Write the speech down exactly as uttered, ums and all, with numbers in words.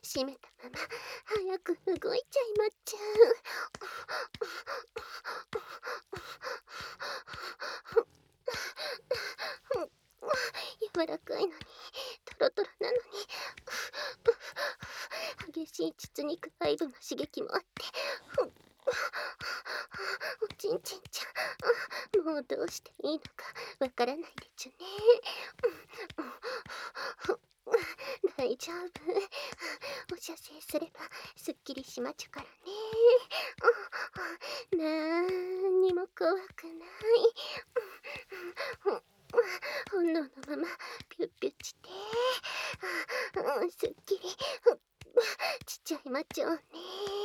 閉めたまま早く動いちゃいまっちゃう。柔らかいのにトロトロなのに激しい膣肉細部の刺激もあっておちんちんちゃん、もうどうしていいのかわからないでちゅね。大丈夫、お射精すればすっきりしまちゅからね。なんにも怖くない。本能のままピュッピュッして、すっきりちっちゃいマッチョをね。